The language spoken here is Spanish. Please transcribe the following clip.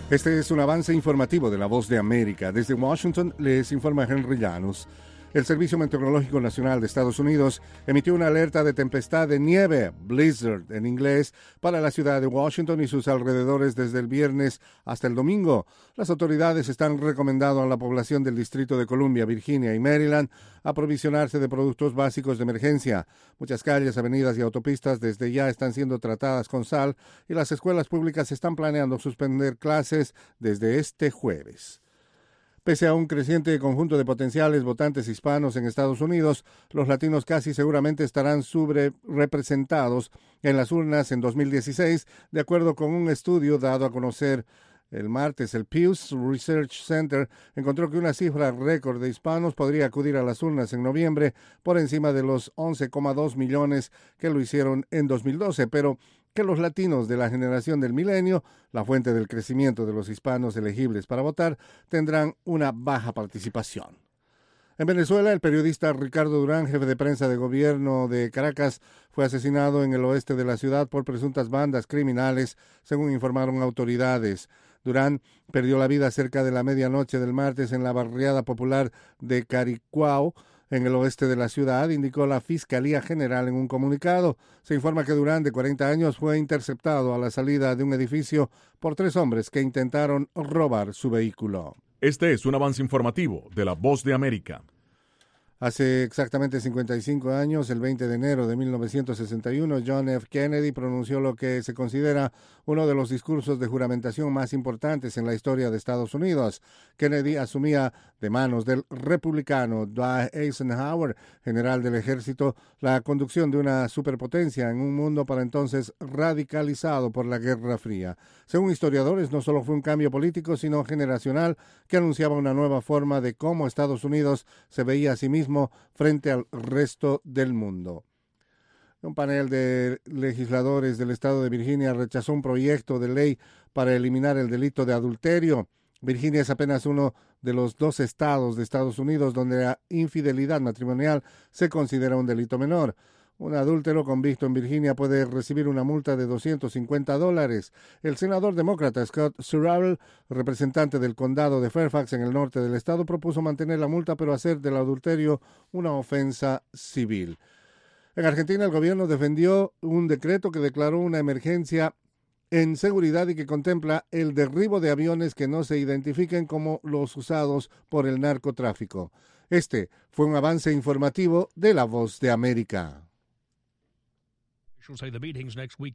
Este es un avance informativo de La Voz de América. Desde Washington les informa Henry Llanos. El Servicio Meteorológico Nacional de Estados Unidos emitió una alerta de tempestad de nieve, blizzard en inglés, para la ciudad de Washington y sus alrededores desde el viernes hasta el domingo. Las autoridades están recomendando a la población del Distrito de Columbia, Virginia y Maryland aprovisionarse de productos básicos de emergencia. Muchas calles, avenidas y autopistas desde ya están siendo tratadas con sal y las escuelas públicas están planeando suspender clases desde este jueves. Pese a un creciente conjunto de potenciales votantes hispanos en Estados Unidos, los latinos casi seguramente estarán subrepresentados en las urnas en 2016, de acuerdo con un estudio dado a conocer el martes. El Pew Research Center encontró que una cifra récord de hispanos podría acudir a las urnas en noviembre, por encima de los 11,2 millones que lo hicieron en 2012, pero que los latinos de la generación del milenio, la fuente del crecimiento de los hispanos elegibles para votar, tendrán una baja participación. En Venezuela, el periodista Ricardo Durán, jefe de prensa de gobierno de Caracas, fue asesinado en el oeste de la ciudad por presuntas bandas criminales, según informaron autoridades. Durán perdió la vida cerca de la medianoche del martes en la barriada popular de Caricuao, en el oeste de la ciudad, indicó la Fiscalía General en un comunicado. Se informa que Durán, de 40 años, fue interceptado a la salida de un edificio por 3 hombres que intentaron robar su vehículo. Este es un avance informativo de La Voz de América. Hace exactamente 55 años, el 20 de enero de 1961, John F. Kennedy pronunció lo que se considera uno de los discursos de juramentación más importantes en la historia de Estados Unidos. Kennedy asumía de manos del republicano Dwight Eisenhower, general del ejército, la conducción de una superpotencia en un mundo para entonces radicalizado por la Guerra Fría. Según historiadores, no solo fue un cambio político, sino generacional, que anunciaba una nueva forma de cómo Estados Unidos se veía a sí mismo frente al resto del mundo. Un panel de legisladores del estado de Virginia rechazó un proyecto de ley para eliminar el delito de adulterio. Virginia es apenas uno de los 2 estados de Estados Unidos donde la infidelidad matrimonial se considera un delito menor. Un adúltero convicto en Virginia puede recibir una multa de $250. El senador demócrata Scott Surrell, representante del condado de Fairfax en el norte del estado, propuso mantener la multa pero hacer del adulterio una ofensa civil. En Argentina, el gobierno defendió un decreto que declaró una emergencia en seguridad y que contempla el derribo de aviones que no se identifiquen como los usados por el narcotráfico. Este fue un avance informativo de La Voz de América.